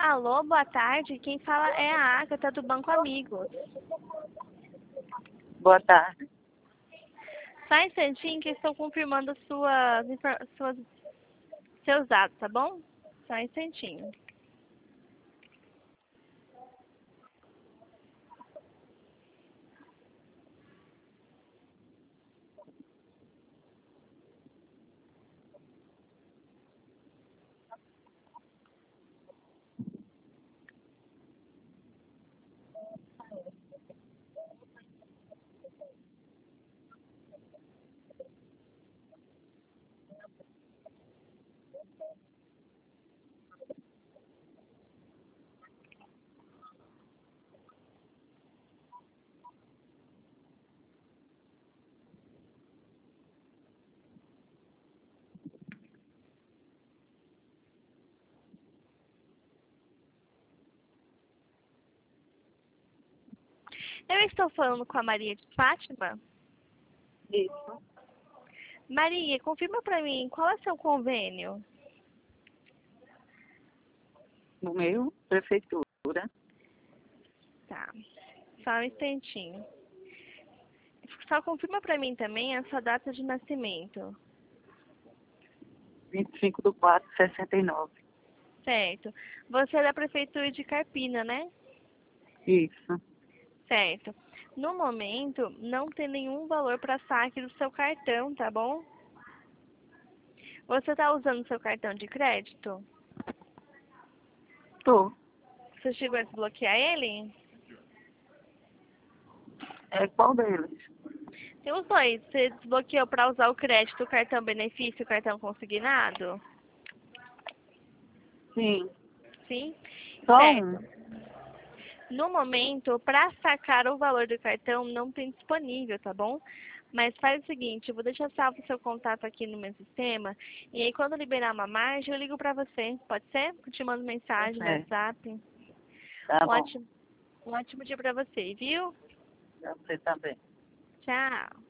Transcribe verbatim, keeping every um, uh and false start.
Alô, boa tarde. Quem fala é a Agatha do Banco Amigos. Boa tarde. Só um instantinho que estou confirmando suas, suas, seus dados, tá bom? Só um instantinho. Eu estou falando com a Maria de Fátima. Isso. Maria, confirma para mim qual é o seu convênio? No meu, prefeitura. Tá. Só um instantinho. Só confirma para mim também a sua data de nascimento. vinte e cinco de quatro de sessenta e nove. Certo. Você é da prefeitura de Carpina, né? Isso. Certo. No momento, não tem nenhum valor para saque do seu cartão, tá bom? Você está usando seu cartão de crédito? Tô. Você chegou a desbloquear ele? É qual deles? Tem os dois. Você desbloqueou para usar o crédito, o cartão benefício e o cartão consignado? Sim. Sim? Só Certo. um. No momento, para sacar o valor do cartão, não tem disponível, tá bom? Mas faz o seguinte, eu vou deixar salvo o seu contato aqui no meu sistema, e aí quando liberar uma margem, eu ligo para você, pode ser? Eu te mando mensagem no É. WhatsApp. Tá Um bom. ótimo, um ótimo dia para você, viu? Você também. Tchau.